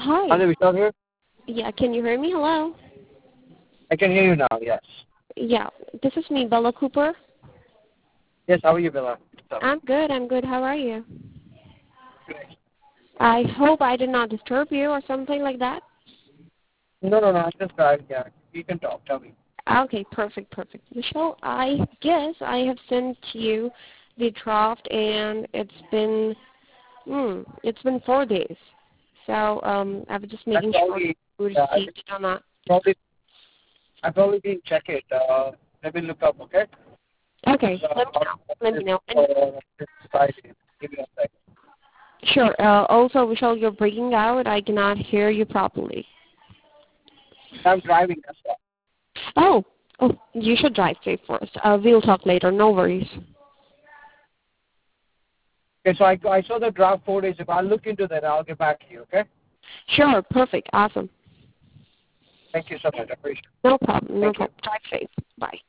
Hi. Hello, Vishal here. Yeah, can you hear me? Hello? I can hear you now, yes. Yeah, this is me, Bella Cooper. Yes, how are you, Bella? I'm good. How are you? Great. I hope I did not disturb you or something like that. No, I'm just driving, yeah. You can talk, tell me. Okay, perfect. Michelle, I guess I have sent you the draft and it's been 4 days. So I was just I making sure probably, you yeah, received it or not. I probably didn't check it. Let me look up, okay? Okay, let me know. And It's Friday. Give me a second. sure, also, Michelle, you're breaking out. I cannot hear you properly. I'm driving, that's why. Oh, you should drive safe first. We'll talk later. No worries. Okay, so I saw the draft 4 days ago. I'll look into that. I'll get back to you, okay? Sure, perfect, awesome. Thank you so much. I appreciate it. No problem. Thank you. Drive safe. Bye.